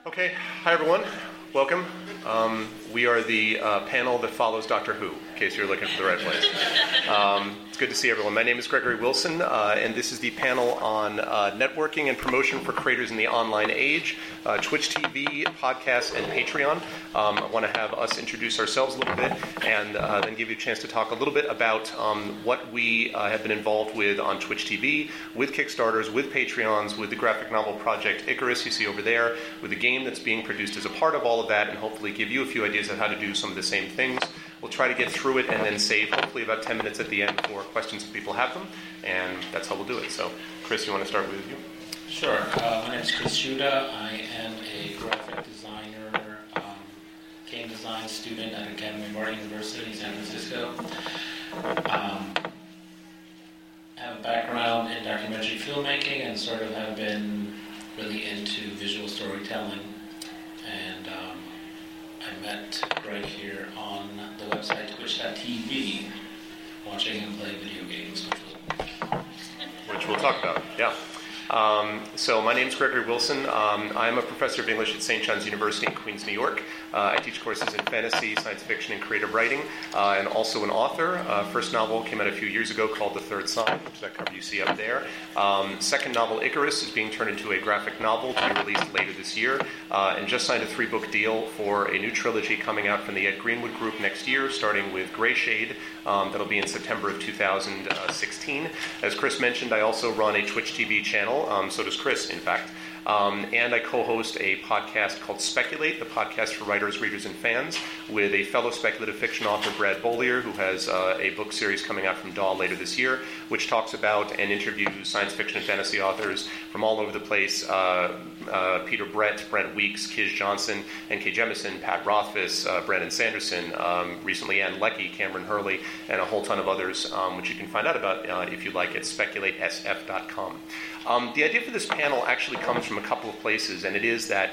Okay, hi everyone. Welcome. We are the panel that follows Doctor Who, in case you're looking for the right place. It's good to see everyone. My name is Gregory Wilson, and this is the panel on networking and promotion for creators in the online age, Twitch TV, podcasts, and Patreon. I want to have us introduce ourselves a little bit and then give you a chance to talk a little bit about what we have been involved with on Twitch TV, with Kickstarters, with Patreons, with the graphic novel project Icarus you see over there, with the game that's being produced as a part of all of that, and hopefully give you a few ideas on how to do some of the same things. We'll try to get through it and then save hopefully about 10 minutes at the end for questions if people have them, and that's how we'll do it. So, Chris, you want to start with you? Sure. My name is Chris Shuda. I am a graphic designer, game design student at Academy of Art University in San Francisco. I have a background in documentary filmmaking and sort of have been really into visual storytelling. And I met Greg here on the website twitch.tv watching him play video games. Which we'll talk about, yeah. So my name is Gregory Wilson. I'm a professor of English at St. John's University in Queens, New York. I teach courses in fantasy, science fiction, and creative writing, and also an author. First novel came out a few years ago called The Third Sign, which is that cover you see up there. Second novel, Icarus, is being turned into a graphic novel to be released later this year, and just signed a 3-book deal for a new trilogy coming out from the Ed Greenwood Group next year, starting with Grey Shade. That'll be in September of 2016. As Chris mentioned, I also run a Twitch TV channel. So does Chris, in fact. And I co-host a podcast called Speculate, the podcast for writers, readers, and fans, with a fellow speculative fiction author, Brad Bollier, who has a book series coming out from DAW later this year, which talks about and interviews science fiction and fantasy authors from all over the place. Peter Brett, Brent Weeks, Kiz Johnson, N.K. Jemisin, Pat Rothfuss, Brandon Sanderson, recently Ann Leckie, Cameron Hurley, and a whole ton of others, which you can find out about if you like at speculatesf.com. The idea for this panel actually comes from a couple of places, and it is that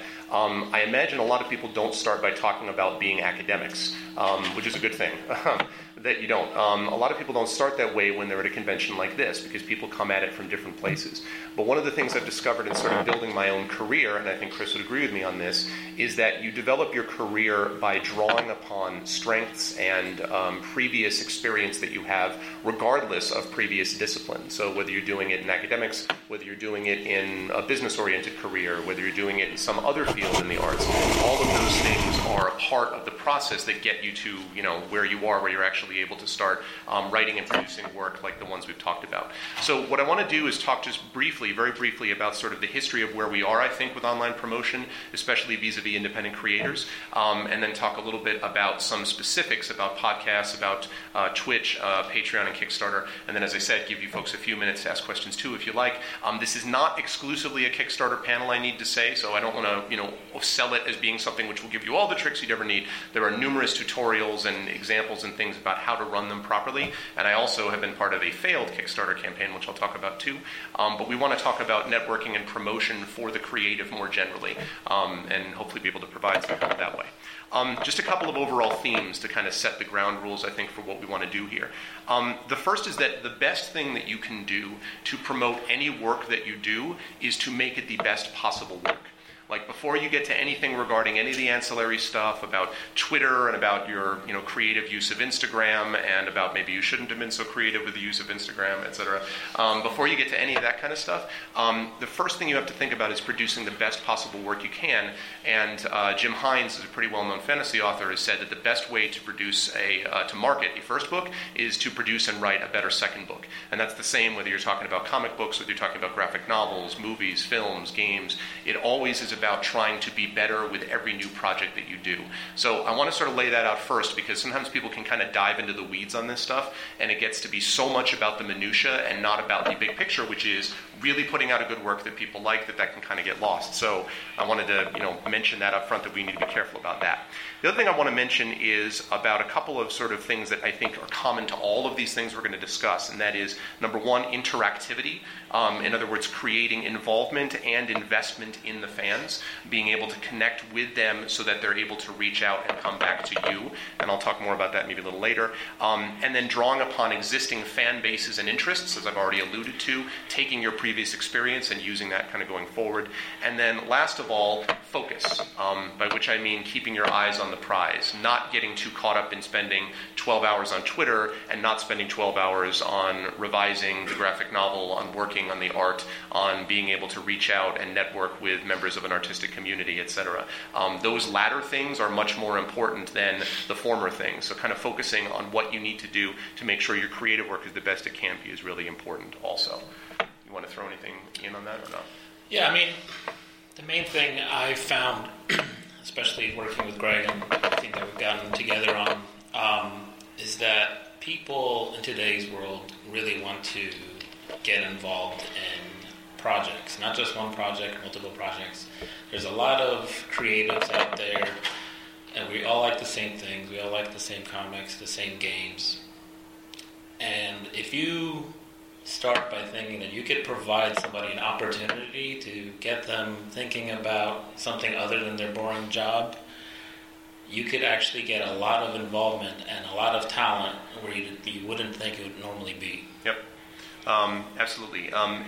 I imagine a lot of people don't start by talking about being academics, which is a good thing. That you don't. A lot of people don't start that way when they're at a convention like this because people come at it from different places. But one of the things I've discovered in sort of building my own career, and I think Chris would agree with me on this, is that you develop your career by drawing upon strengths and previous experience that you have regardless of previous discipline. So whether you're doing it in academics, whether you're doing it in a business-oriented career, whether you're doing it in some other field in the arts, all of those things are a part of the process that get you to, where you are, where you're actually able to start writing and producing work like the ones we've talked about. So what I want to do is talk just briefly, very briefly, about sort of the history of where we are, I think, with online promotion, especially vis-a-vis independent creators, and then talk a little bit about some specifics about podcasts, about Twitch, Patreon, and Kickstarter, and then, as I said, give you folks a few minutes to ask questions too, if you like. This is not exclusively a Kickstarter panel, I need to say, so I don't want to, sell it as being something which will give you all the tricks you'd ever need. There are numerous tutorials and examples and things about how to run them properly, and I also have been part of a failed Kickstarter campaign, which I'll talk about too. But we want to talk about networking and promotion for the creative more generally, and hopefully be able to provide some help that way. Just a couple of overall themes to kind of set the ground rules, I think, for what we want to do here. The first is that the best thing that you can do to promote any work that you do is to make it the best possible work. Like, before you get to anything regarding any of the ancillary stuff about Twitter and about your, creative use of Instagram and about maybe you shouldn't have been so creative with the use of Instagram, etc. Before you get to any of that kind of stuff, the first thing you have to think about is producing the best possible work you can. And Jim Hines, is a pretty well-known fantasy author, has said that the best way to produce to market a first book is to produce and write a better second book. And that's the same whether you're talking about comic books, whether you're talking about graphic novels, movies, films, games. It always is about trying to be better with every new project that you do. So I want to sort of lay that out first, because sometimes people can kind of dive into the weeds on this stuff, and it gets to be so much about the minutia and not about the big picture, which is really putting out a good work that people like, that can kind of get lost. So I wanted to, mention that up front, that we need to be careful about that. The other thing I want to mention is about a couple of sort of things that I think are common to all of these things we're going to discuss, and that is, number one, interactivity. In other words, creating involvement and investment in the fans. fans, being able to connect with them so that they're able to reach out and come back to you, and I'll talk more about that maybe a little later, and then drawing upon existing fan bases and interests, as I've already alluded to, taking your previous experience and using that kind of going forward, and then last of all, focus, by which I mean keeping your eyes on the prize, not getting too caught up in spending 12 hours on Twitter and not spending 12 hours on revising the graphic novel, on working on the art, on being able to reach out and network with members of an artistic community, etc. Those latter things are much more important than the former things. So kind of focusing on what you need to do to make sure your creative work is the best it can be is really important also. You want to throw anything in on that or not? Yeah, I mean, the main thing I found, especially working with Greg and everything that we've gotten together on, is that people in today's world really want to get involved in projects, not just one project, multiple projects. There's a lot of creatives out there, and we all like the same things. We all like the same comics, the same games. And if you start by thinking that you could provide somebody an opportunity to get them thinking about something other than their boring job, you could actually get a lot of involvement and a lot of talent where you wouldn't think it would normally be. Yep. Absolutely.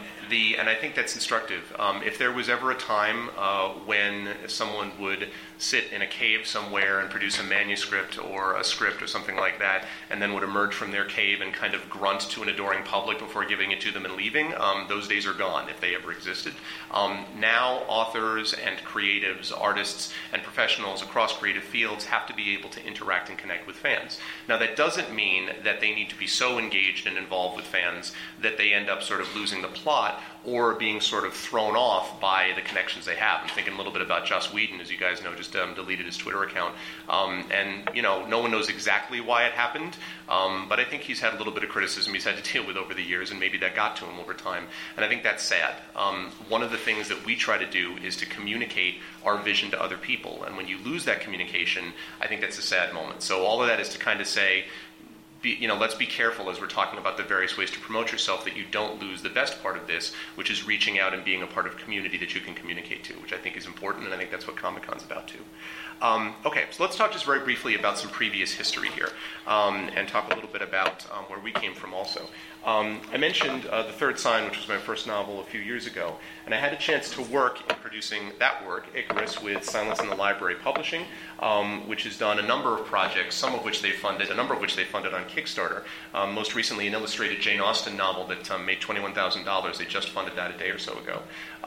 And I think that's instructive. If there was ever a time when someone would sit in a cave somewhere and produce a manuscript or a script or something like that, and then would emerge from their cave and kind of grunt to an adoring public before giving it to them and leaving, those days are gone, if they ever existed. Now, authors and creatives, artists and professionals across creative fields have to be able to interact and connect with fans. Now, that doesn't mean that they need to be so engaged and involved with fans that they end up sort of losing the plot or being sort of thrown off by the connections they have. I'm thinking a little bit about Joss Whedon, as you guys know, just deleted his Twitter account. And, you know, no one knows exactly why it happened, but I think he's had a little bit of criticism he's had to deal with over the years, and maybe that got to him over time. And I think that's sad. One of the things that we try to do is to communicate our vision to other people. And when you lose that communication, I think that's a sad moment. So all of that is to kind of say, let's be careful as we're talking about the various ways to promote yourself that you don't lose the best part of this, which is reaching out and being a part of a community that you can communicate to, which I think is important, and I think that's what Comic-Con's about too. Okay, so let's talk just very briefly about some previous history here, and talk a little bit about where we came from also. I mentioned The Third Sign, which was my first novel a few years ago, and I had a chance to work in producing that work, Icarus, with Silence in the Library Publishing, which has done a number of projects, a number of which they funded on Kickstarter. Most recently, an illustrated Jane Austen novel that made $21,000. They just funded that a day or so ago.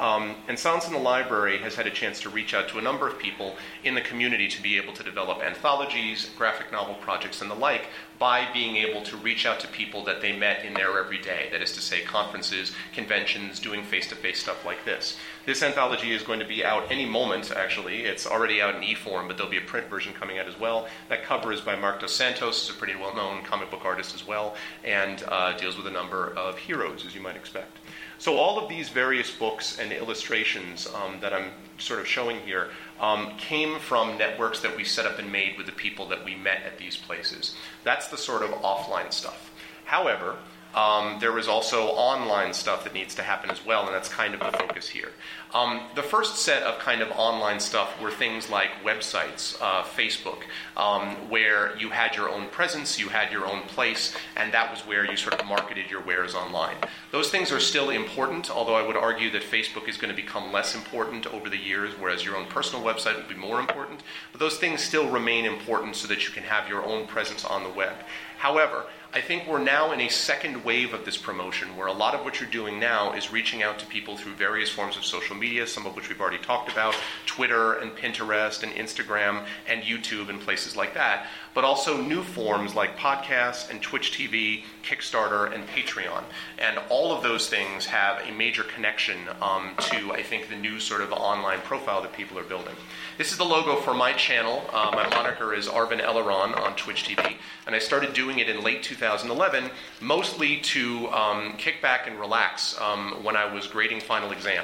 And Silence in the Library has had a chance to reach out to a number of people in the community to be able to develop anthologies, graphic novel projects, and the like, by being able to reach out to people that they met in their everyday, that is to say conferences, conventions, doing face-to-face stuff like this. This anthology is going to be out any moment, actually. It's already out in e-form, but there'll be a print version coming out as well. That cover is by Mark Dos Santos, who's a pretty well-known comic book artist as well, and deals with a number of heroes, as you might expect. So all of these various books and illustrations that I'm sort of showing here came from networks that we set up and made with the people that we met at these places. That's the sort of offline stuff. However, there was also online stuff that needs to happen as well, and that's kind of the focus here. The first set of kind of online stuff were things like websites, Facebook, where you had your own presence, you had your own place, and that was where you sort of marketed your wares online. Those things are still important, although I would argue that Facebook is going to become less important over the years, whereas your own personal website will be more important. But those things still remain important so that you can have your own presence on the web. However, I think we're now in a second wave of this promotion where a lot of what you're doing now is reaching out to people through various forms of social media, some of which we've already talked about, Twitter and Pinterest and Instagram and YouTube and places like that, but also new forms like podcasts and Twitch TV, Kickstarter, and Patreon. And all of those things have a major connection to, I think, the new sort of online profile that people are building. This is the logo for my channel. My moniker is Arvin Eleron on Twitch TV, and I started doing it in late 2011, mostly to kick back and relax when I was grading final exams.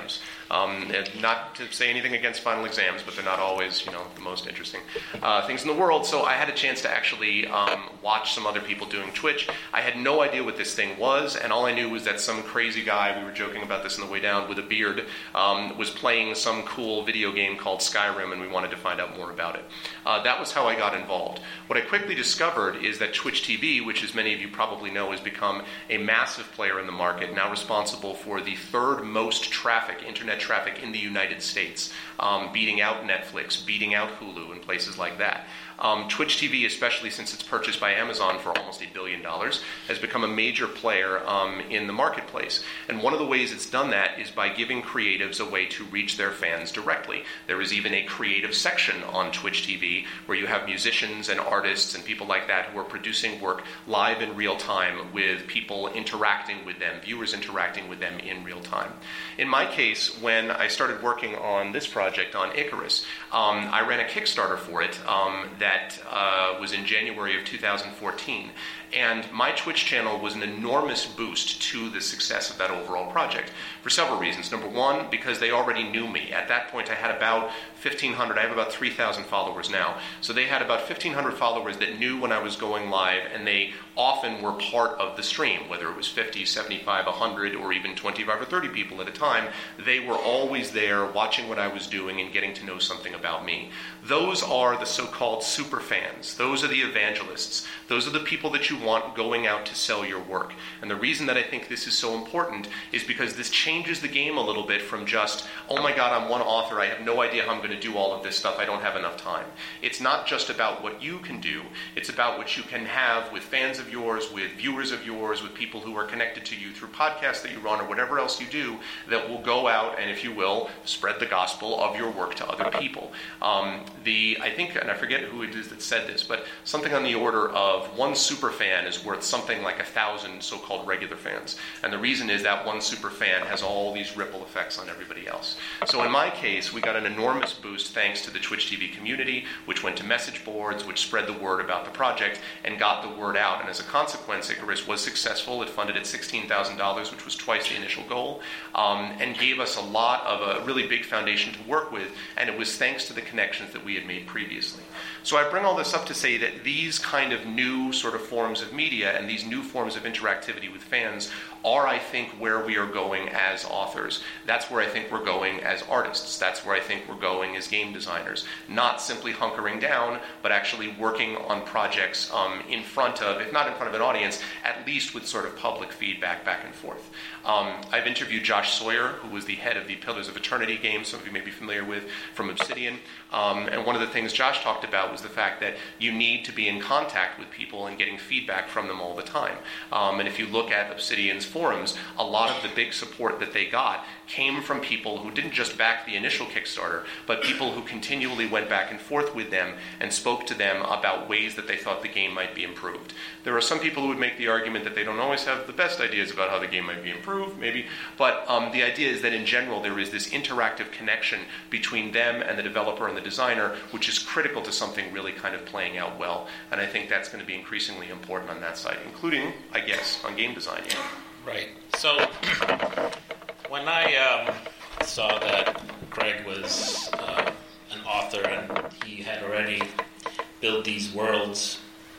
And not to say anything against final exams, but they're not always, the most interesting things in the world. So I had a chance to actually watch some other people doing Twitch. I had no idea what this thing was, and all I knew was that some crazy guy, we were joking about this on the way down, with a beard, was playing some cool video game called Skyrim, and we wanted to find out more about it. That was how I got involved. What I quickly discovered is that Twitch TV, which as many of you probably know has become a massive player in the market, now responsible for the third most internet traffic in the United States, beating out Netflix, beating out Hulu, and places like that. Twitch TV, especially since it's purchased by Amazon for almost $1 billion, has become a major player in the marketplace. And one of the ways it's done that is by giving creatives a way to reach their fans directly. There is even a creative section on Twitch TV where you have musicians and artists and people like that who are producing work live in real time with people interacting with them, viewers interacting with them in real time. In my case, when I started working on this project on Icarus, I ran a Kickstarter for it that was in January of 2014. And my Twitch channel was an enormous boost to the success of that overall project for several reasons. Number one, because they already knew me. At that point, I had about 1,500. I have about 3,000 followers now. So they had about 1,500 followers that knew when I was going live, and they often were part of the stream, whether it was 50, 75, 100, or even 25 or 30 people at a time. They were always there watching what I was doing and getting to know something about me. Those are the so-called super fans. Those are the evangelists. Those are the people that you want going out to sell your work. And the reason that I think this is so important is because this changes the game a little bit from just, oh my God, I'm one author, I have no idea how I'm going to do all of this stuff, I don't have enough time. It's not just about what you can do, it's about what you can have with fans of yours, with viewers of yours, with people who are connected to you through podcasts that you run or whatever else you do that will go out and, if you will, spread the gospel of your work to other people. I think, and I forget who it is that said this, but something on the order of one super fan is worth something like 1,000 so-called regular fans. And the reason is that one super fan has all these ripple effects on everybody else. So in my case, we got an enormous boost thanks to the Twitch TV community, which went to message boards, which spread the word about the project and got the word out. And as a consequence, Icarus was successful. It funded at $16,000, which was twice the initial goal, and gave us a lot of a really big foundation to work with. And it was thanks to the connections that we had made previously. So I bring all this up to say that these kind of new sort of forms of media and these new forms of interactivity with fans are, I think, where we are going as authors. That's where I think we're going as artists. That's where I think we're going as game designers. Not simply hunkering down, but actually working on projects in front of, if not in front of an audience, at least with sort of public feedback back and forth. I've interviewed Josh Sawyer, who was the head of the Pillars of Eternity game, some of you may be familiar with, from Obsidian. And one of the things Josh talked about was the fact that you need to be in contact with people and getting feedback from them all the time. And if you look at Obsidian's forums, a lot of the big support that they got came from people who didn't just back the initial Kickstarter, but people who continually went back and forth with them and spoke to them about ways that they thought the game might be improved. There are some people who would make the argument that they don't always have the best ideas about how the game might be improved, maybe, but the idea is that in general there is this interactive connection between them and the developer and the designer, which is critical to something really kind of playing out well. And I think that's going to be increasingly important on that side, including, I guess, on game design. Yeah. Right. So when I saw that Greg was an author and he had already built these worlds,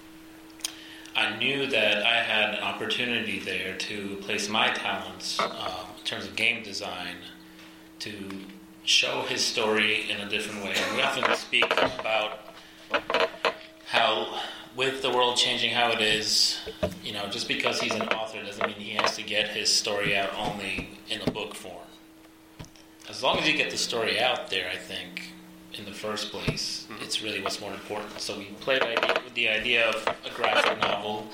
I knew that I had an opportunity there to place my talents in terms of game design to show his story in a different way. And we often speak about how, with the world changing how it is, just because he's an author doesn't mean he has to get his story out only in a book form. As long as you get the story out there, I think, in the first place, it's really what's more important. So we played with the idea of a graphic novel.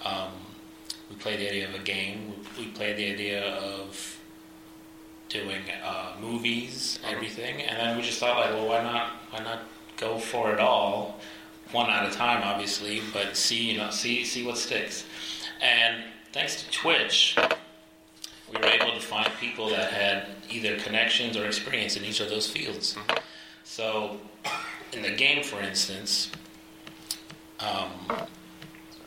We played the idea of a game. We played the idea of doing movies, everything. And then we just thought, why not go for it all? One at a time, obviously, but see what sticks. And thanks to Twitch, we were able to find people that had either connections or experience in each of those fields. Mm-hmm. So, in the game, for instance,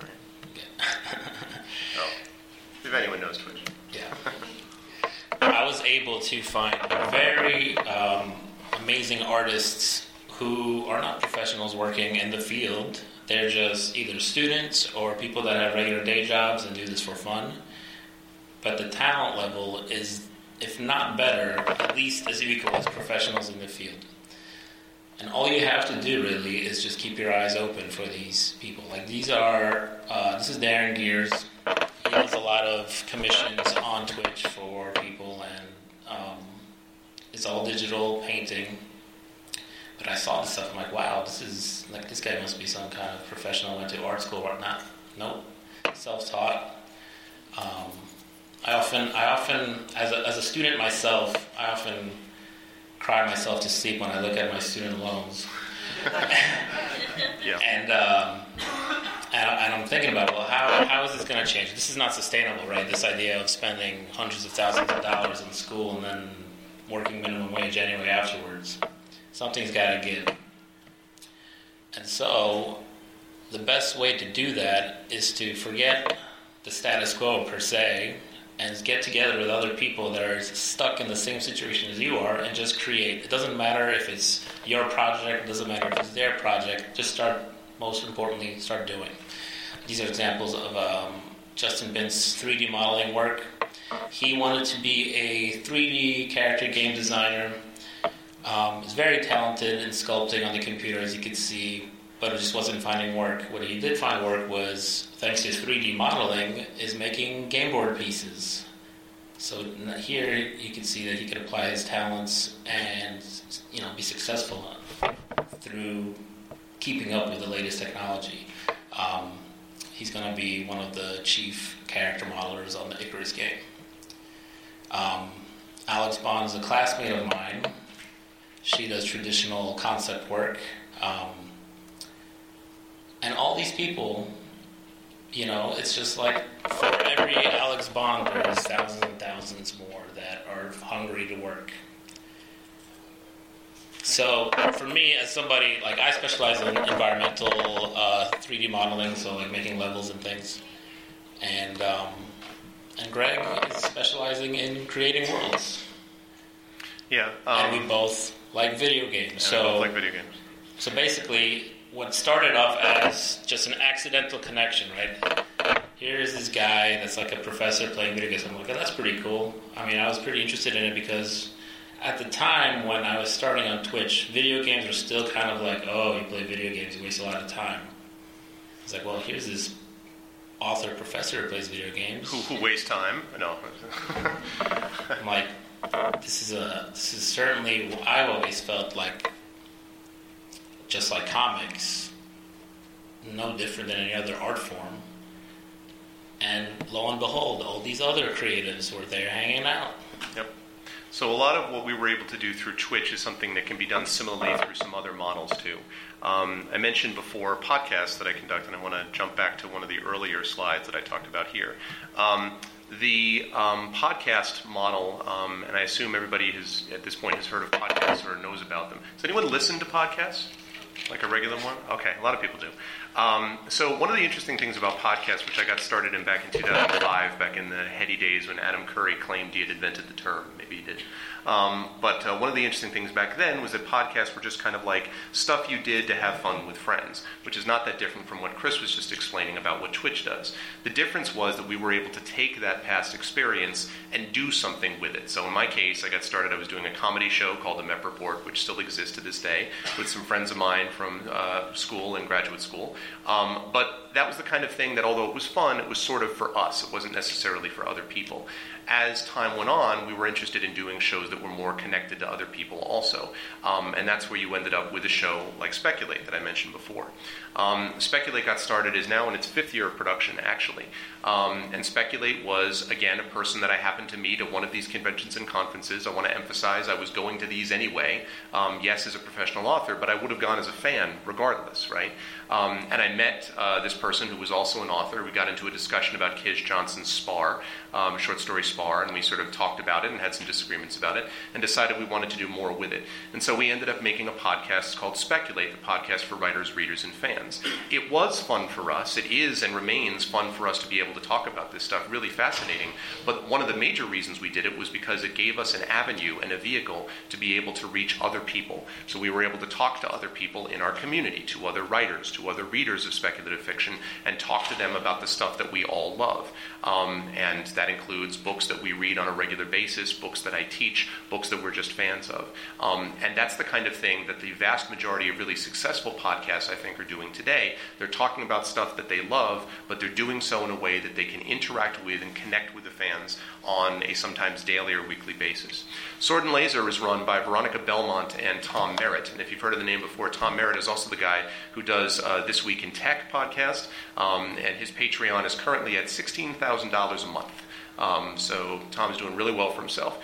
if anyone knows Twitch. Yeah. I was was able to find very amazing artists who are not professionals working in the field. They're just either students or people that have regular day jobs and do this for fun. But the talent level is, if not better, at least as equal as professionals in the field. And all you have to do really is just keep your eyes open for these people. Like this is Darren Gears. He does a lot of commissions on Twitch for people, and it's all digital painting. But I saw this stuff, I'm like, wow, this guy must be some kind of professional, went to art school or not. Nope, self-taught. I often, as a student myself, I often cry myself to sleep when I look at my student loans. Yeah. And I'm thinking about, well, how is this going to change? This is not sustainable, right? This idea of spending hundreds of thousands of dollars in school and then working minimum wage anyway afterwards. Something's got to give. And so the best way to do that is to forget the status quo per se and get together with other people that are stuck in the same situation as you are and just create. It doesn't matter if it's your project, it doesn't matter if it's their project, just most importantly, start doing. These are examples of Justin Bint's 3D modeling work. He wanted to be a 3D character game designer. He's very talented in sculpting on the computer, as you could see, but it just wasn't finding work. What he did find work was, thanks to 3D modeling, is making game board pieces. So here you can see that he could apply his talents and be successful through keeping up with the latest technology. He's going to be one of the chief character modelers on the Icarus game. Alex Bond is a classmate of mine. She does traditional concept work. And all these people, it's just like for every Alex Bond, there's thousands and thousands more that are hungry to work. So for me, as somebody, I specialize in environmental 3D modeling, so making levels and things. And Greg is specializing in creating worlds. Yeah. And we both like video games. So basically, what started off as just an accidental connection, right? Here's this guy that's like a professor playing video games. I'm like, oh, that's pretty cool. I was pretty interested in it because at the time when I was starting on Twitch, video games were still kind of like, oh, you play video games, you waste a lot of time. It's like, well, here's this author professor who plays video games. Who wastes time? No. I'm like, this is certainly, I've always felt like, just like comics, no different than any other art form. And lo and behold, all these other creatives were there hanging out. Yep. So a lot of what we were able to do through Twitch is something that can be done similarly through some other models too. I mentioned before podcasts that I conduct, and I want to jump back to one of the earlier slides that I talked about here. The podcast model, and I assume everybody at this point has heard of podcasts or knows about them. Does anyone listen to podcasts? Like a regular one? Okay, a lot of people do. So one of the interesting things about podcasts, which I got started in back in 2005, back in the heady days when Adam Curry claimed he had invented the term. Maybe he did. But one of the interesting things back then was that podcasts were just kind of like stuff you did to have fun with friends, which is not that different from what Chris was just explaining about what Twitch does. The difference was that we were able to take that past experience and do something with it. So in my case, I got started, I was doing a comedy show called The Mep Report, which still exists to this day, with some friends of mine from school and graduate school. But that was the kind of thing that, although it was fun, it was sort of for us. It wasn't necessarily for other people. As time went on, we were interested in doing shows that were more connected to other people also. And that's where you ended up with a show like Speculate that I mentioned before. Speculate got started, is now in its 5th year of production, actually. And Speculate was, again, a person that I happened to meet at one of these conventions and conferences. I want to emphasize I was going to these anyway, yes, as a professional author, but I would have gone as a fan regardless, right? And I met this person who was also an author. We got into a discussion about Kiz Johnson's Spar, short story Spar, far, and we sort of talked about it and had some disagreements about it, and decided we wanted to do more with it. And so we ended up making a podcast called Speculate, the podcast for writers, readers, and fans. It was fun for us. It is and remains fun for us to be able to talk about this stuff. Really fascinating. But one of the major reasons we did it was because it gave us an avenue and a vehicle to be able to reach other people. So we were able to talk to other people in our community, to other writers, to other readers of speculative fiction, and talk to them about the stuff that we all love. And that includes books that we read on a regular basis, books that I teach, books that we're just fans of. And that's the kind of thing that the vast majority of really successful podcasts, I think, are doing today. They're talking about stuff that they love, but they're doing so in a way that they can interact with and connect with the fans on a sometimes daily or weekly basis. Sword and Laser is run by Veronica Belmont and Tom Merritt. And if you've heard of the name before, Tom Merritt is also the guy who does This Week in Tech podcast. And his Patreon is currently at $16,000 a month. So Tom's doing really well for himself.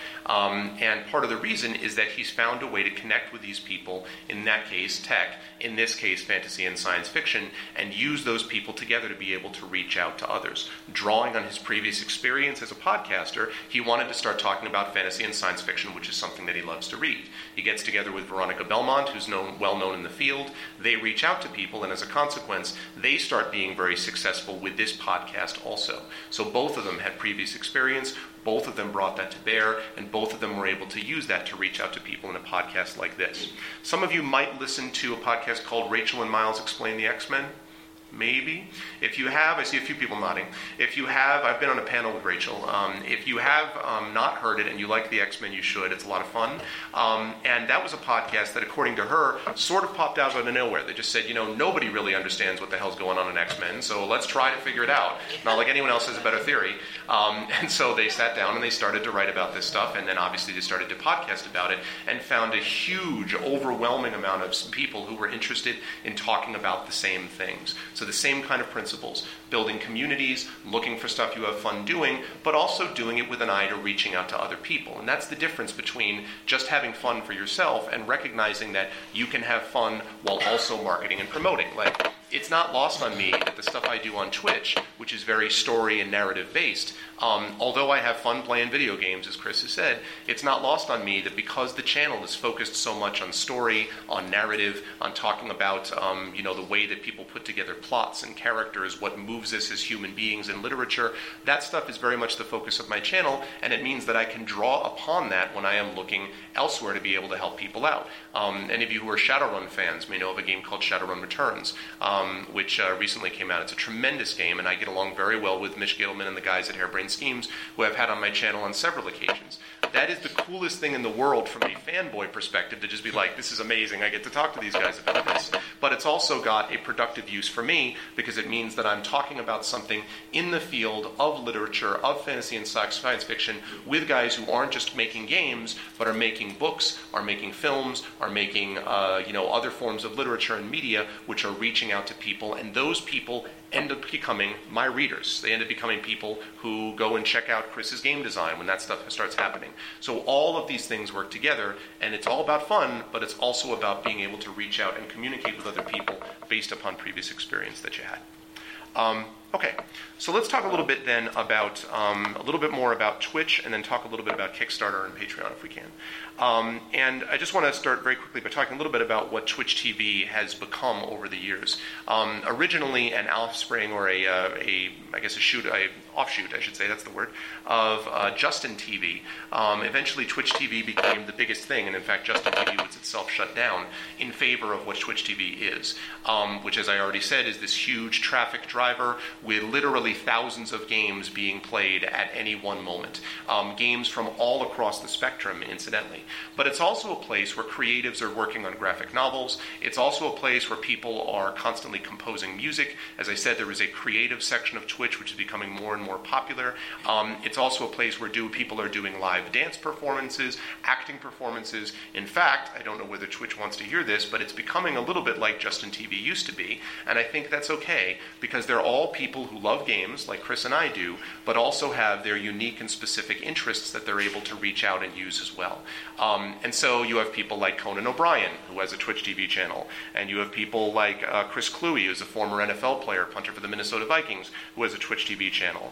And part of the reason is that he's found a way to connect with these people, in that case, tech, in this case, fantasy and science fiction, and use those people together to be able to reach out to others. Drawing on his previous experience as a podcaster, he wanted to start talking about fantasy and science fiction, which is something that he loves to read. He gets together with Veronica Belmont, who's well known in the field. They reach out to people, and as a consequence, they start being very successful with this podcast also. So both of them had previous experience. Both of them brought that to bear, and both of them were able to use that to reach out to people in a podcast like this. Some of you might listen to a podcast called Rachel and Miles Explain the X-Men. Maybe. If you have, I see a few people nodding. If you have, I've been on a panel with Rachel. If you have not heard it and you like the X-Men, you should. It's a lot of fun. And that was a podcast that, according to her, sort of popped out of nowhere. They just said, nobody really understands what the hell's going on in X-Men, so let's try to figure it out. Not like anyone else has a better theory. And so they sat down and they started to write about this stuff, and then obviously they started to podcast about it, and found a huge, overwhelming amount of people who were interested in talking about the same things. So the same kind of principles, building communities, looking for stuff you have fun doing, but also doing it with an eye to reaching out to other people. And that's the difference between just having fun for yourself and recognizing that you can have fun while also marketing and promoting. Like, it's not lost on me that the stuff I do on Twitch, which is very story and narrative based, although I have fun playing video games, as Chris has said, it's not lost on me that because the channel is focused so much on story, on narrative, on talking about the way that people put together plots and characters, what moves us as human beings in literature, that stuff is very much the focus of my channel, and it means that I can draw upon that when I am looking elsewhere to be able to help people out. Any of you who are Shadowrun fans may know of a game called Shadowrun Returns, which recently came out. It's a tremendous game, and I get along very well with Mitch Gittleman and the guys at Harebrained Schemes, who I've had on my channel on several occasions. That is the coolest thing in the world from a fanboy perspective, to just be like, this is amazing, I get to talk to these guys about this. But it's also got a productive use for me, because it means that I'm talking about something in the field of literature, of fantasy and science fiction, with guys who aren't just making games, but are making books, are making films, are making other forms of literature and media, which are reaching out to people, and those people end up becoming my readers. They end up becoming people who go and check out Chris's game design when that stuff starts happening. So all of these things work together, and it's all about fun, but it's also about being able to reach out and communicate with other people based upon previous experience that you had. Okay, so let's talk a little bit then about, a little bit more about Twitch, and then talk a little bit about Kickstarter and Patreon if we can. And I just want to start very quickly by talking a little bit about what Twitch TV has become over the years. Originally an offspring, or a offshoot, I should say, that's the word, of Justin TV. Eventually Twitch TV became the biggest thing, and in fact Justin TV was itself shut down in favor of what Twitch TV is, which, as I already said, is this huge traffic driver with literally thousands of games being played at any one moment. Games from all across the spectrum, incidentally. But it's also a place where creatives are working on graphic novels. It's also a place where people are constantly composing music. As I said, there is a creative section of Twitch which is becoming more and more popular. It's also a place where people are doing live dance performances, acting performances. In fact, I don't know whether Twitch wants to hear this, but it's becoming a little bit like Justin TV used to be. And I think that's okay, because they're all people who love games, like Chris and I do, but also have their unique and specific interests that they're able to reach out and use as well. And so you have people like Conan O'Brien, who has a Twitch TV channel, and you have people like Chris Cluey, who's a former NFL player, punter for the Minnesota Vikings, who has a Twitch TV channel.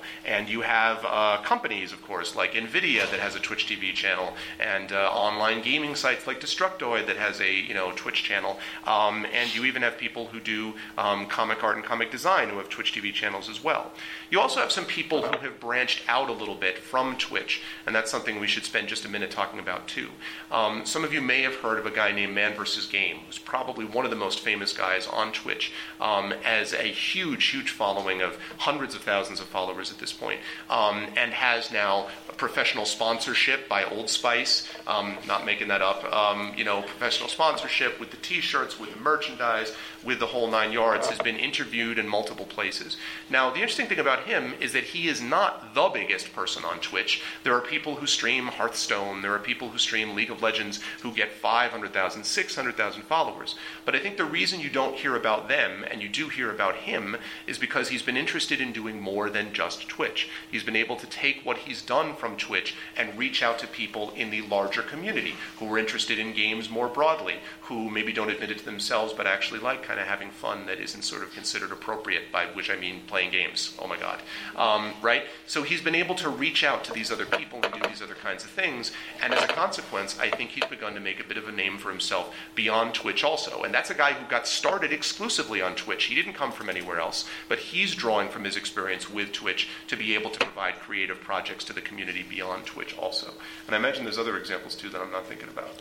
And you have companies, of course, like NVIDIA that has a Twitch TV channel, and online gaming sites like Destructoid that has a Twitch channel. And you even have people who do comic art and comic design who have Twitch TV channels as well. You also have some people who have branched out a little bit from Twitch, and that's something we should spend just a minute talking about too. Some of you may have heard of a guy named Man vs. Game, who's probably one of the most famous guys on Twitch, as a huge following of hundreds of thousands of followers at this point, and has now a professional sponsorship by Old Spice, not making that up, professional sponsorship with the t-shirts, with the merchandise, with the whole 9 yards, has been interviewed in multiple places. Now, the interesting thing about him is that he is not the biggest person on Twitch. There are people who stream Hearthstone, there are people who stream League of Legends who get 500,000, 600,000 followers. But I think the reason you don't hear about them, and you do hear about him, is because he's been interested in doing more than just Twitch. He's been able to take what he's done from Twitch and reach out to people in the larger community who are interested in games more broadly, who maybe don't admit it to themselves but actually like kind of having fun that isn't sort of considered appropriate, by which I mean playing games. Oh my God. Right? So he's been able to reach out to these other people and do these other kinds of things, and as a consequence, I think he's begun to make a bit of a name for himself beyond Twitch also. And that's a guy who got started exclusively on Twitch. He didn't come from anywhere else, but he's drawing from his experience with Twitch to be able to provide creative projects to the community beyond Twitch also. And I imagine there's other examples too that I'm not thinking about.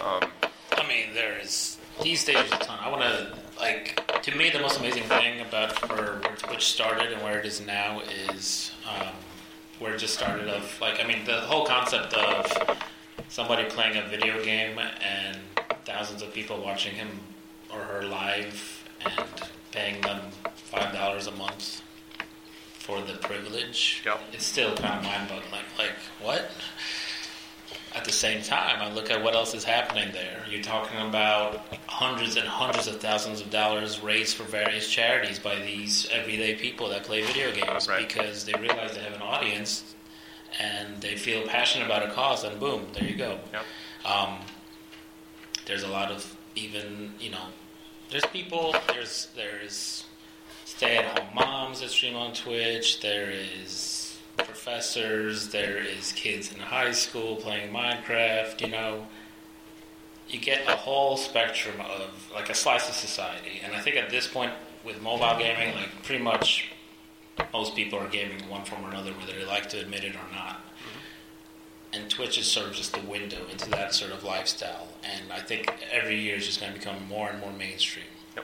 These days there's a ton. I want to, to me, the most amazing thing about where Twitch started and where it is now is where it just started off. The whole concept of somebody playing a video game and thousands of people watching him or her live and paying them $5 a month for the privilege. Yep. It's still kind of mind-boggling. Like what? At the same time, I look at what else is happening there. You're talking about hundreds and hundreds of thousands of dollars raised for various charities by these everyday people that play video games, right, because they realize they have an audience and they feel passionate about a cause, and boom, there you go. Yep. There's a lot of there's people, there's stay-at-home moms that stream on Twitch, there is professors, there is kids in high school playing Minecraft, you get a whole spectrum of, a slice of society. And I think at this point with mobile gaming, pretty much most people are gaming in one form or another, whether they like to admit it or not. Mm-hmm. And Twitch is sort of just the window into that sort of lifestyle. And I think every year is just going to become more and more mainstream. Yep.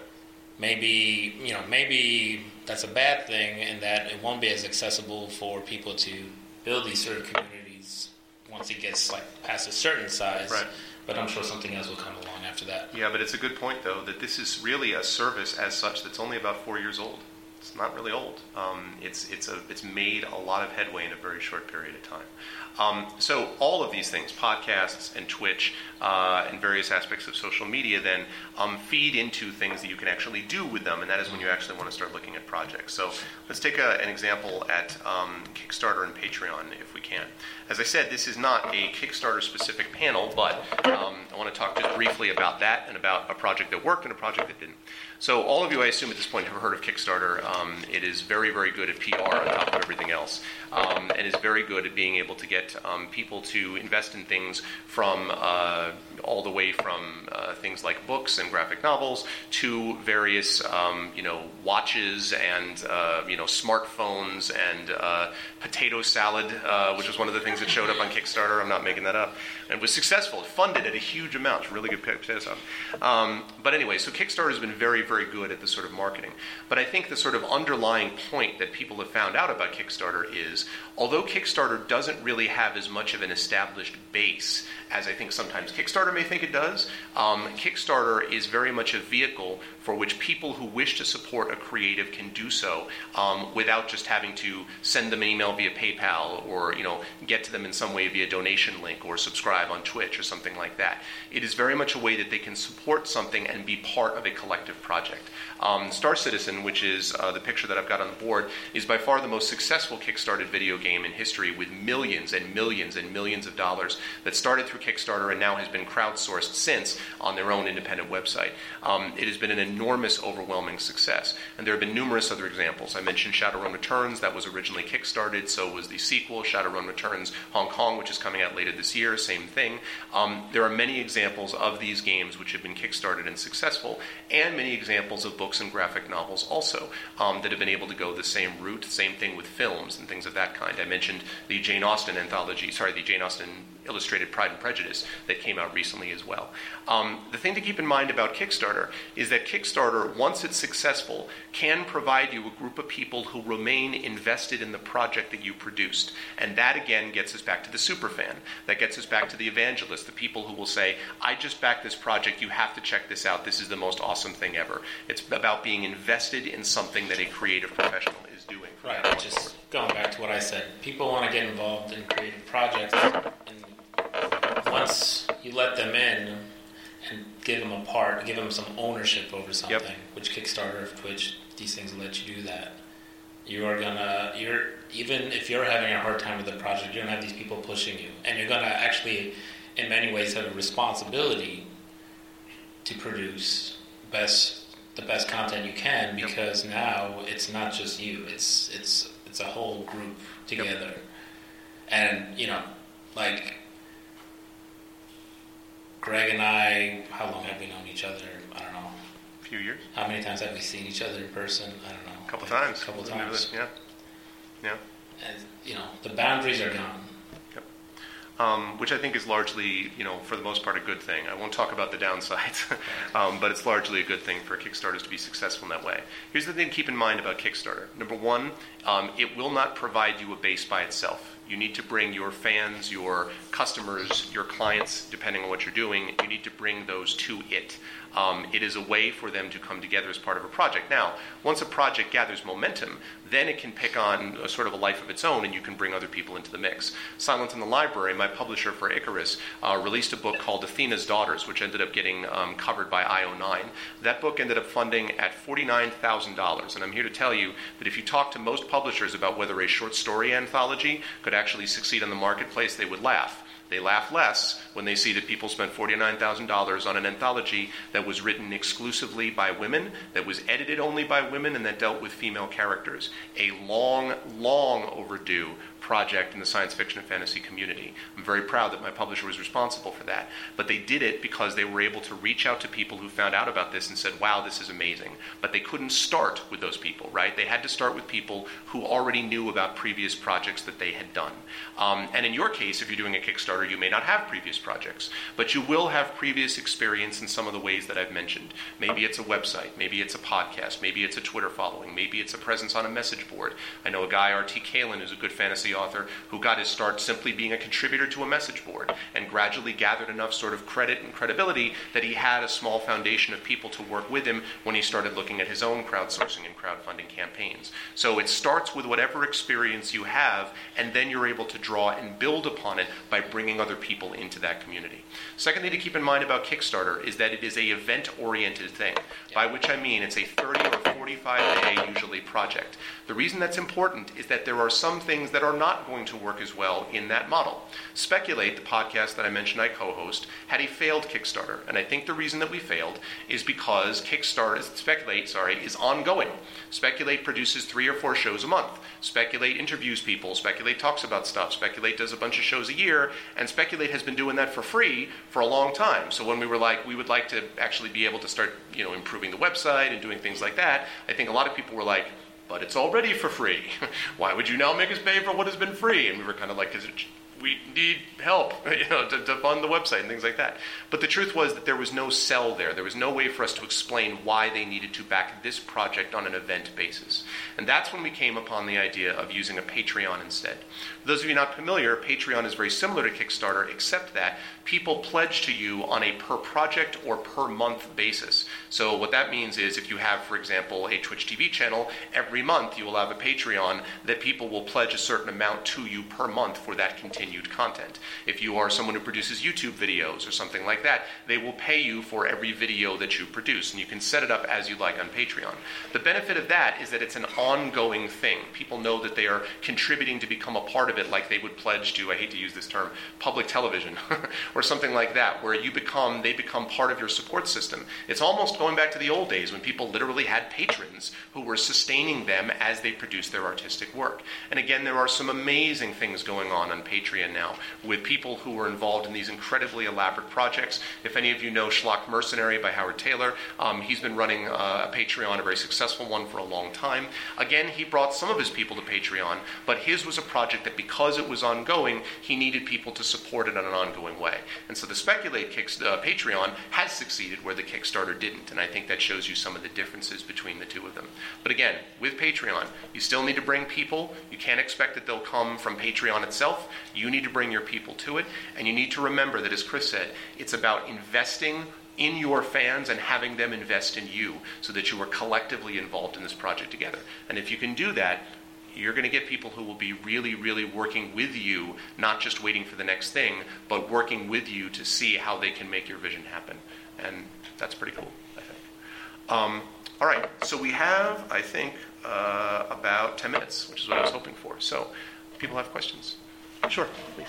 Maybe that's a bad thing in that it won't be as accessible for people to build these sort of communities once it gets past a certain size. Right. But I'm sure something else will come along after that. Yeah, but it's a good point though that this is really a service as such that's only about 4 years old. It's not really old. It's made a lot of headway in a very short period of time. So all of these things, podcasts and Twitch and various aspects of social media, then feed into things that you can actually do with them, and that is when you actually want to start looking at projects. So let's take an example at Kickstarter and Patreon, if we can. As I said, this is not a Kickstarter-specific panel, but I want to talk just briefly about that and about a project that worked and a project that didn't. So all of you, I assume at this point, have heard of Kickstarter. It is very, very good at PR on top of everything else, and is very good at being able to get people to invest in things from all the way from things like books and graphic novels to various, watches and, smartphones and potato salad, which was one of the things that showed up on Kickstarter. I'm not making that up. And was successful. It funded at a huge amount. Really good potato salad. But anyway, so Kickstarter has been very, very good at this sort of marketing. But I think the sort of underlying point that people have found out about Kickstarter is, although Kickstarter doesn't really have as much of an established base as I think sometimes Kickstarter may think it does, Kickstarter is very much a vehicle for which people who wish to support a creative can do so without just having to send them an email via PayPal or get to them in some way via donation link or subscribe on Twitch or something like that. It is very much a way that they can support something and be part of a collective project. Star Citizen, which is the picture that I've got on the board, is by far the most successful Kickstarted video game in history, with millions and millions and millions of dollars that started through Kickstarter and now has been crowdsourced since on their own independent website. It has been an enormous, overwhelming success. And there have been numerous other examples. I mentioned Shadowrun Returns. That was originally Kickstarted. So was the sequel, Shadowrun Returns Hong Kong, which is coming out later this year. Same thing. There are many examples of these games which have been Kickstarted and successful, and many examples of books and graphic novels also that have been able to go the same route. Same thing with films and things of that kind. I mentioned the Jane Austen Illustrated Pride and Prejudice that came out recently as well. The thing to keep in mind about Kickstarter is that Kickstarter, once it's successful, can provide you a group of people who remain invested in the project that you produced. And that, again, gets us back to the superfan. That gets us back to the evangelist, the people who will say, I just backed this project, you have to check this out, this is the most awesome thing ever. It's about being invested in something that a creative professional is doing. Right, just going back to what I said, people want to get involved in creative projects, and once you let them in and give them some ownership over something, which Kickstarter, Twitch, these things will let you do that. Even if you're having a hard time with the project, you're going to have these people pushing you, and you're going to actually, in many ways, have a responsibility to produce the best content you can, because now it's not just you, it's a whole group together. And like Greg and I, how long have we known each other? I don't know. A few years. How many times have we seen each other in person? I don't know. A couple times. Yeah. And the boundaries are gone. Which I think is largely, for the most part, a good thing. I won't talk about the downsides, but it's largely a good thing for Kickstarters to be successful in that way. Here's the thing to keep in mind about Kickstarter. Number one, it will not provide you a base by itself. You need to bring your fans, your customers, your clients, depending on what you're doing, you need to bring those to it. It is a way for them to come together as part of a project. Now, once a project gathers momentum, then it can pick on a sort of a life of its own, and you can bring other people into the mix. Silence in the Library, my publisher for Icarus, released a book called Athena's Daughters, which ended up getting covered by IO9. That book ended up funding at $49,000, and I'm here to tell you that if you talk to most publishers about whether a short story anthology could actually succeed in the marketplace, they would laugh. They laugh less when they see that people spent $49,000 on an anthology that was written exclusively by women, that was edited only by women, and that dealt with female characters. A long, long overdue project in the science fiction and fantasy community. I'm very proud that my publisher was responsible for that. But they did it because they were able to reach out to people who found out about this and said, wow, this is amazing. But they couldn't start with those people, right? They had to start with people who already knew about previous projects that they had done. And in your case, if you're doing a Kickstarter, you may not have previous projects, but you will have previous experience in some of the ways that I've mentioned. Maybe it's a website, maybe it's a podcast, maybe it's a Twitter following, maybe it's a presence on a message board. I know a guy, R.T. Kalin, who's a good fantasy author, who got his start simply being a contributor to a message board and gradually gathered enough sort of credit and credibility that he had a small foundation of people to work with him when he started looking at his own crowdsourcing and crowdfunding campaigns. So it starts with whatever experience you have, and then you're able to draw and build upon it by bringing other people into that community. Second thing to keep in mind about Kickstarter is that it is an event-oriented thing, by which I mean it's a 30 or 45-day usually project. The reason that's important is that there are some things that are not going to work as well in that model. Speculate, the podcast that I mentioned I co-host, had a failed Kickstarter, and I think the reason that we failed is because Speculate is ongoing. Speculate produces 3 or 4 shows a month. Speculate interviews people. Speculate talks about stuff. Speculate does a bunch of shows a year, and Speculate has been doing that for free for a long time. So when we were like, we would like to actually be able to start, improving the website and doing things like that, I think a lot of people were like, but it's already for free. Why would you now make us pay for what has been free? And we were kind of like, because we need help, to fund the website and things like that. But the truth was that there was no sell there. There was no way for us to explain why they needed to back this project on an event basis. And that's when we came upon the idea of using a Patreon instead. For those of you not familiar, Patreon is very similar to Kickstarter, except that people pledge to you on a per project or per month basis. So what that means is if you have, for example, a Twitch TV channel, every month you will have a Patreon that people will pledge a certain amount to you per month for that continued continued content. If you are someone who produces YouTube videos or something like that, they will pay you for every video that you produce, and you can set it up as you like on Patreon. The benefit of that is that it's an ongoing thing. People know that they are contributing to become a part of it, like they would pledge to, I hate to use this term, public television or something like that, where they become part of your support system. It's almost going back to the old days when people literally had patrons who were sustaining them as they produced their artistic work. And again, there are some amazing things going on Patreon now with people who are involved in these incredibly elaborate projects. If any of you know Schlock Mercenary by Howard Taylor, he's been running a Patreon, a very successful one, for a long time. Again, he brought some of his people to Patreon, but his was a project that because it was ongoing, he needed people to support it in an ongoing way. And so the Speculate Patreon has succeeded where the Kickstarter didn't, and I think that shows you some of the differences between the two of them. But again, with Patreon, you still need to bring people. You can't expect that they'll come from Patreon itself. You need to bring your people to it, and you need to remember that, as Chris said, it's about investing in your fans and having them invest in you so that you are collectively involved in this project together. And if you can do that, you're going to get people who will be really, really working with you, not just waiting for the next thing, but working with you to see how they can make your vision happen. And that's pretty cool, I think. All right, so we have, I think, about 10 minutes, which is what I was hoping for. So, people have questions? Sure, please.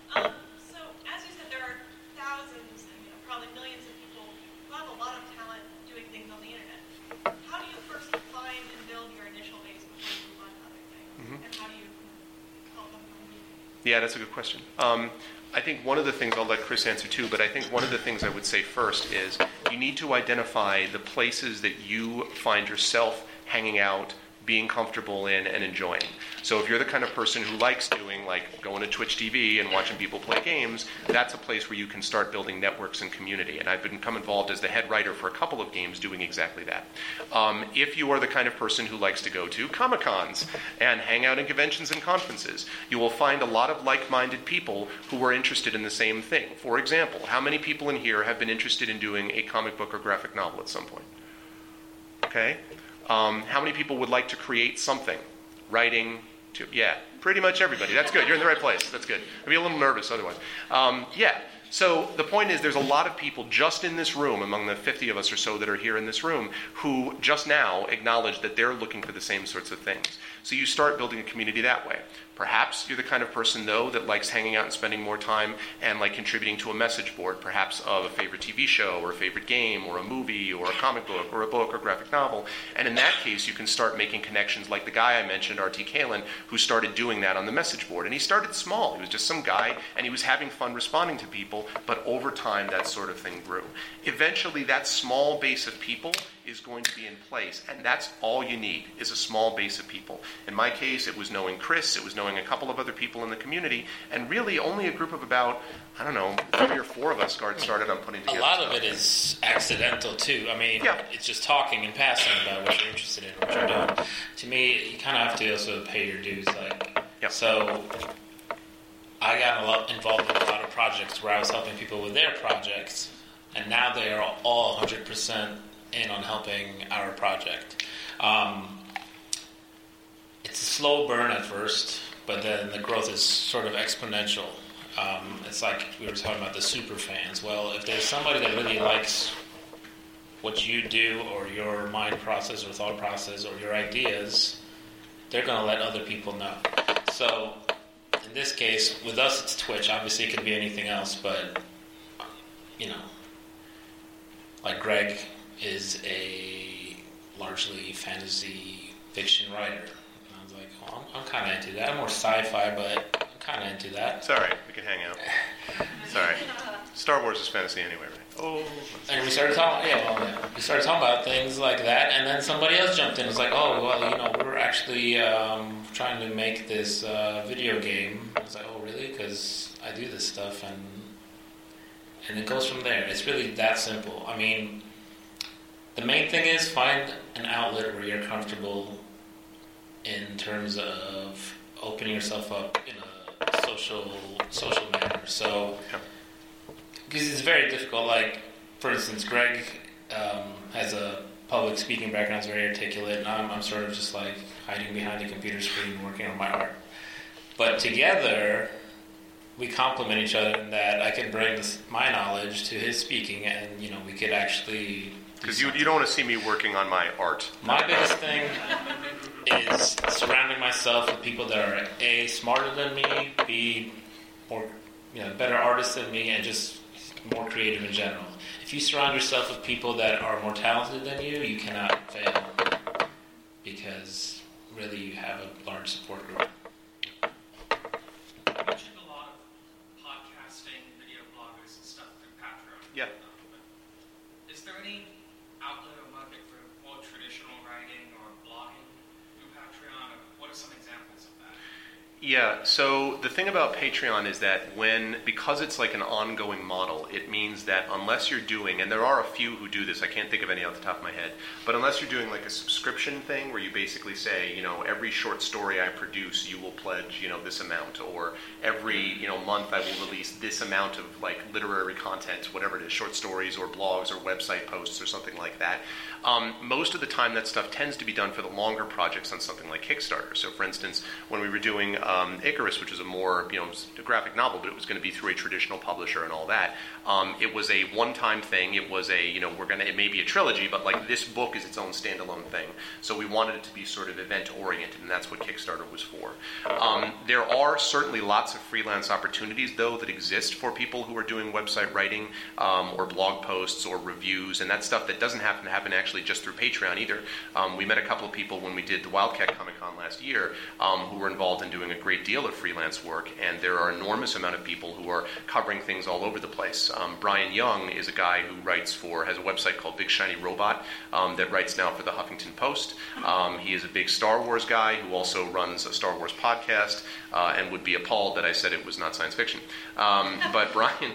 So, as you said, there are thousands, and probably millions of people who have a lot of talent doing things on the internet. How do you first find and build your initial base before you move on to other things? Mm-hmm. And how do you help them move? Yeah, that's a good question. I think one of the things, I'll let Chris answer too, but I think one of the things I would say first is you need to identify the places that you find yourself hanging out, being comfortable in, and enjoying. So if you're the kind of person who likes doing, like going to Twitch TV and watching people play games, that's a place where you can start building networks and community. And I've become involved as the head writer for a couple of games doing exactly that. If you are the kind of person who likes to go to Comic-Cons and hang out in conventions and conferences, you will find a lot of like-minded people who are interested in the same thing. For example, how many people in here have been interested in doing a comic book or graphic novel at some point? Okay. How many people would like to create something? Writing? Yeah, pretty much everybody. That's good. You're in the right place. That's good. I'd be a little nervous otherwise. Yeah. So the point is there's a lot of people just in this room, among the 50 of us or so that are here in this room, who just now acknowledge that they're looking for the same sorts of things. So you start building a community that way. Perhaps you're the kind of person, though, that likes hanging out and spending more time and like contributing to a message board, perhaps of a favorite TV show or a favorite game or a movie or a comic book or a book or graphic novel. And in that case, you can start making connections like the guy I mentioned, R.T. Kalin, who started doing that on the message board. And he started small. He was just some guy, and he was having fun responding to people, but over time, that sort of thing grew. Eventually, that small base of people is going to be in place, and that's all you need, is a small base of people. In my case, it was knowing Chris, it was knowing a couple of other people in the community, and really only a group of about, 3 or 4 of us started on putting together. A lot of it is accidental, too. I mean, It's just talking and passing about what you're interested in, what you're doing. To me, you kind of have to also pay your dues. So I got involved in a lot of projects where I was helping people with their projects, and now they are all 100% in on helping our project. It's a slow burn at first, but then the growth is sort of exponential. It's like we were talking about the super fans. Well, if there's somebody that really likes what you do or your mind process or thought process or your ideas, they're going to let other people know. So in this case, with us it's Twitch. Obviously it could be anything else, but, like Greg is a largely fantasy fiction writer. And I was like, well, I'm kind of into that. I'm more sci-fi, but I'm kind of into that. It's all right. We can hang out. It's all right. Star Wars is fantasy anyway, right? Oh. And we started talking. We started talking about things like that, and then somebody else jumped in. It was like, oh, well, we're actually trying to make this video game. I was like, oh, really? Because I do this stuff, and it goes from there. It's really that simple. I mean, the main thing is find an outlet where you're comfortable in terms of opening yourself up in a social manner. So, because it's very difficult. Like, for instance, Greg has a public speaking background, is very articulate, and I'm sort of just like hiding behind the computer screen working on my art. But together, we complement each other in that I can bring my knowledge to his speaking, and we could actually. Because you don't want to see me working on my art. My biggest thing is surrounding myself with people that are A, smarter than me, B, more better artists than me, and just more creative in general. If you surround yourself with people that are more talented than you, you cannot fail, because really you have a large support group. You mentioned a lot of podcasting, video bloggers, and stuff through Patreon. Yeah. Is there any outlet or market for more traditional writing or blogging through Patreon? What are some examples of that? Yeah, so the thing about Patreon is that because it's like an ongoing model, it means that unless you're doing, and there are a few who do this, I can't think of any off the top of my head, but unless you're doing like a subscription thing where you basically say, every short story I produce, you will pledge, this amount, or every, month I will release this amount of like literary content, whatever it is, short stories or blogs or website posts or something like that. Most of the time that stuff tends to be done for the longer projects on something like Kickstarter. So for instance, when we were doing Icarus, which is a more, a graphic novel, but it was going to be through a traditional publisher and all that. It was a one-time thing. It was it may be a trilogy, but like this book is its own standalone thing. So we wanted it to be sort of event-oriented, and that's what Kickstarter was for. There are certainly lots of freelance opportunities, though, that exist for people who are doing website writing or blog posts or reviews, and that's stuff that doesn't happen to happen actually just through Patreon either. We met a couple of people when we did the Wildcat Comic Con last year who were involved in doing a great deal of freelance work, and there are an enormous amount of people who are covering things all over the place. Brian Young is a guy who has a website called Big Shiny Robot that writes now for the Huffington Post. He is a big Star Wars guy who also runs a Star Wars podcast and would be appalled that I said it was not science fiction. But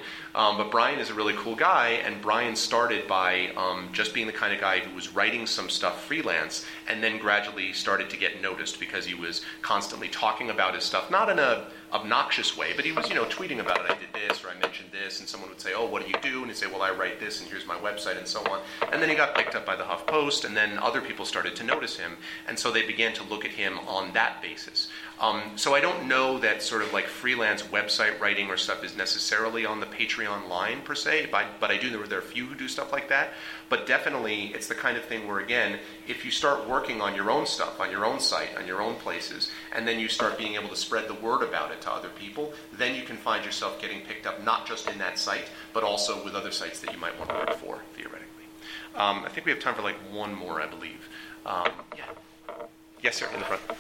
Brian is a really cool guy, and Brian started by just being the kind of guy who was writing some stuff freelance and then gradually started to get noticed because he was constantly talking about his stuff, not in a obnoxious way, but he was, tweeting about it. I did this, or I mentioned this, and someone would say, oh, what do you do? And he'd say, well, I write this, and here's my website, and so on. And then he got picked up by the Huff Post, and then other people started to notice him, and so they began to look at him on that basis. So I don't know that sort of like freelance website writing or stuff is necessarily on the Patreon line per se, but I do know there are a few who do stuff like that. But definitely it's the kind of thing where, again, if you start working on your own stuff, on your own site, on your own places, and then you start being able to spread the word about it to other people, then you can find yourself getting picked up not just in that site, but also with other sites that you might want to work for, theoretically. I think we have time for like one more, I believe. Yeah. Yes, sir, in the front.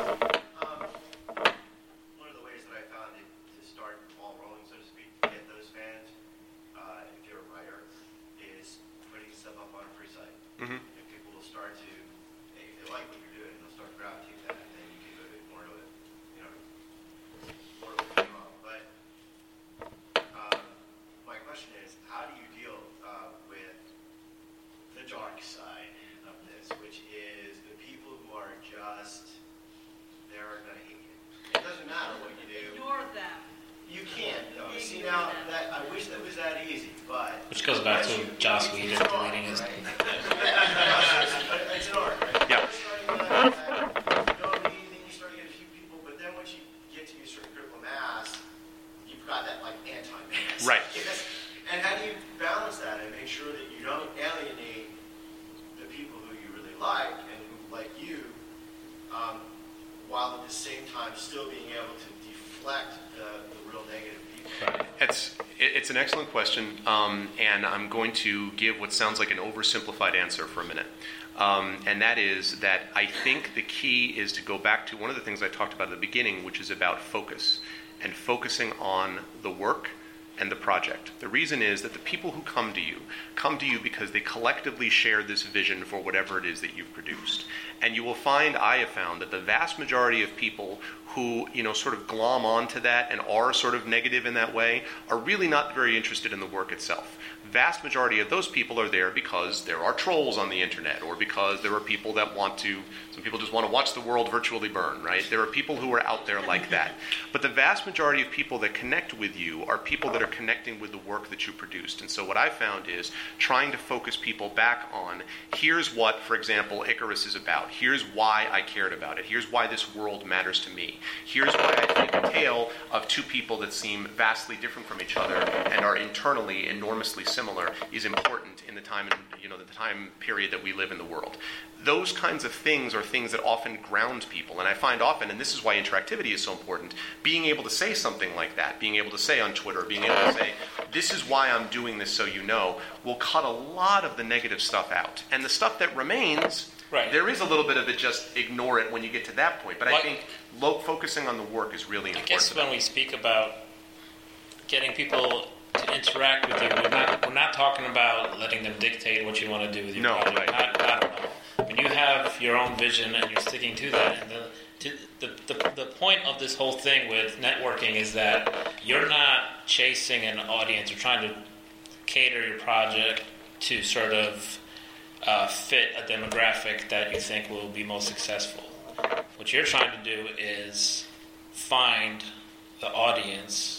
One of the ways that I found it to start the ball rolling, so to speak, to get those fans, if you're a writer, is putting stuff up on a free site. Mm-hmm. And people will start to, if they like what you're doing, they'll start to gravitate that, and then you can go more to it, more to it. But my question is, how do you deal with the dark side of this, which is the people who are just, they're going to hate you. It doesn't matter what you do. Ignore them. You can't, though. See, now, that I wish that was that easy, but... Which goes back to Joss Whedon deleting his... It's an art, right? Yeah. Then you start to get a few people, but then once you get to your certain critical mass, you've got that, like, anti-mass. Right. Yes. And how do you balance that and make sure that you don't alienate the people who you really like and who like you, while at the same time still being able to deflect the real negative people? It's an excellent question, and I'm going to give what sounds like an oversimplified answer for a minute. And that is that I think the key is to go back to one of the things I talked about at the beginning, which is about focus, and focusing on the work and the project. The reason is that the people who come to you because they collectively share this vision for whatever it is that you've produced. And you will find, I have found, that the vast majority of people who, sort of glom onto that and are sort of negative in that way are really not very interested in the work itself. vast majority of those people are there because there are trolls on the internet, or because there are people that some people just want to watch the world virtually burn, right? There are people who are out there like that. But the vast majority of people that connect with you are people that are connecting with the work that you produced. And so what I found is trying to focus people back on, here's what, for example, Icarus is about. Here's why I cared about it. Here's why this world matters to me. Here's why I think a tale of two people that seem vastly different from each other and are internally enormously similar is important in the time the time period that we live in the world. Those kinds of things are things that often ground people. And I find often, and this is why interactivity is so important, being able to say something like that, being able to say on Twitter, being able to say, this is why I'm doing this so you know, will cut a lot of the negative stuff out. And the stuff that remains, right, there is a little bit of it, just ignore it when you get to that point. But I think focusing on the work is really important. I guess when we speak about getting people to interact with you, we're not talking about letting them dictate what you want to do with your project. Right. Not at all. When you have your own vision and you're sticking to that, and the point of this whole thing with networking is that you're not chasing an audience or trying to cater your project to sort of fit a demographic that you think will be most successful. What you're trying to do is find the audience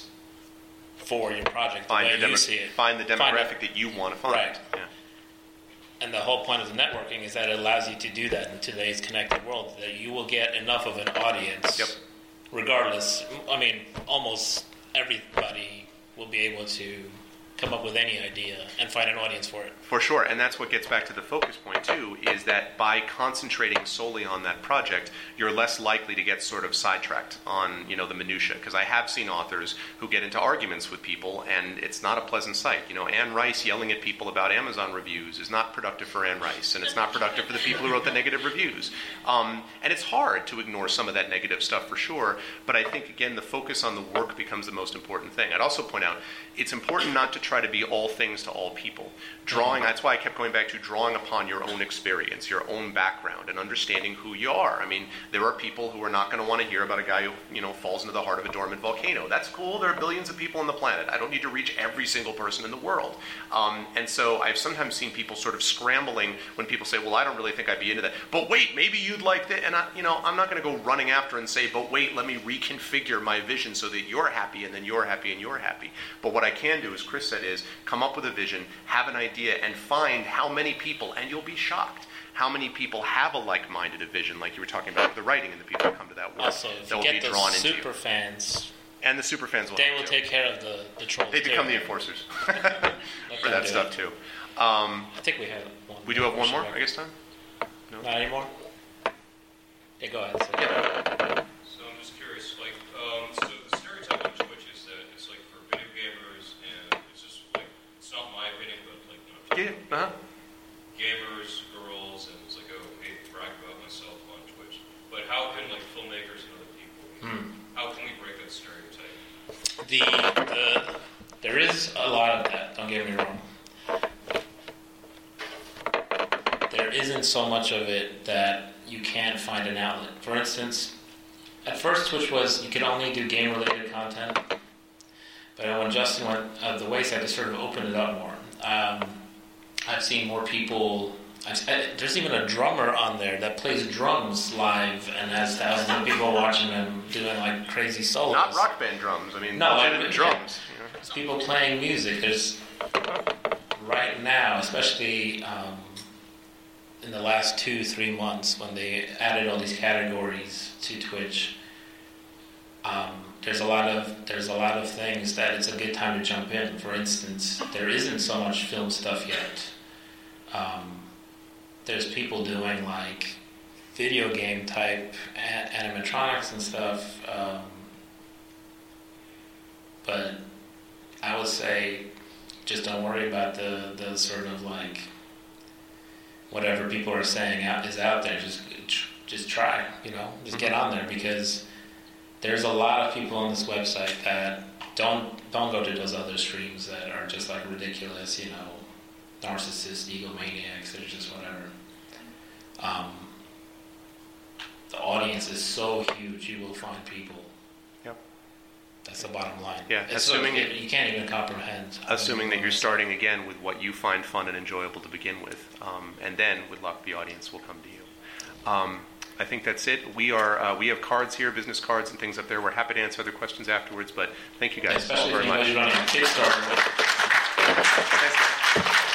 for your project, the way you see it. Find the demographic that you want to find. Right. Yeah. And the whole point of the networking is that it allows you to do that in today's connected world, that you will get enough of an audience, regardless. I mean, almost everybody will be able to come up with any idea and find an audience for it. For sure, and that's what gets back to the focus point too, is that by concentrating solely on that project, you're less likely to get sort of sidetracked on, the minutia. Because I have seen authors who get into arguments with people, and it's not a pleasant sight. Anne Rice yelling at people about Amazon reviews is not productive for Anne Rice, and it's not productive for the people who wrote the negative reviews. And it's hard to ignore some of that negative stuff for sure, but I think, again, the focus on the work becomes the most important thing. I'd also point out, it's important not to try to be all things to all people. That's why I kept going back to drawing upon your own experience, your own background, and understanding who you are. I mean, there are people who are not going to want to hear about a guy who, falls into the heart of a dormant volcano. That's cool. There are billions of people on the planet. I don't need to reach every single person in the world. And so I've sometimes seen people sort of scrambling when people say, well, I don't really think I'd be into that. But wait, maybe you'd like that. And I'm not going to go running after and say, but wait, let me reconfigure my vision so that you're happy and then you're happy and you're happy. But what I can do, as Chris said, is come up with a vision, have an idea, and find how many people, and you'll be shocked, how many people have a like-minded vision, like you were talking about with the writing, and the people who come to that work Also, if that will you be get drawn the into super you. fans, And the super fans will they help will too. take care of the trolls. They become too. the enforcers Let for them that do stuff it. too. I think we have one. We do have one more, I guess, time? No? Not anymore? Yeah, go ahead. Say. So I'm just curious, so the stereotype on Twitch is that it's like for video gamers, and it's just like, it's not my opinion, but gamers, girls, and it's like, oh, hey, brag about myself on Twitch. But how can like filmmakers and other people, how can we break that stereotype? There is a lot of that, don't get me wrong. There isn't so much of it that you can't find an outlet. For instance, at first Twitch was you could only do game-related content, but when Justin went the wayside, to sort of open it up more. I've seen more people. There's even a drummer on there that plays drums live and has thousands of people watching them doing like crazy solos. Not rock band drums. I mean, No, legitimate drums. There's people playing music. There's right now, especially in the last 2-3 months when they added all these categories to Twitch. There's a lot of things that it's a good time to jump in. For instance, there isn't so much film stuff yet. There's people doing like video game type animatronics and stuff, but I would say just don't worry about the sort of like whatever people are saying is out there. Just try, just get on there, because there's a lot of people on this website that don't go to those other streams that are just like ridiculous, narcissists, egomaniacs, or just whatever. The audience is so huge, you will find people That's the bottom line. Yeah, It's assuming- you can't even comprehend. Assuming that you're starting again with what you find fun and enjoyable to begin with, and then with luck, the audience will come to you. I think that's it. We have cards here, business cards and things up there. We're happy to answer other questions afterwards, but thank you guys all Especially very if much. anybody's running a Kickstarter. Thanks.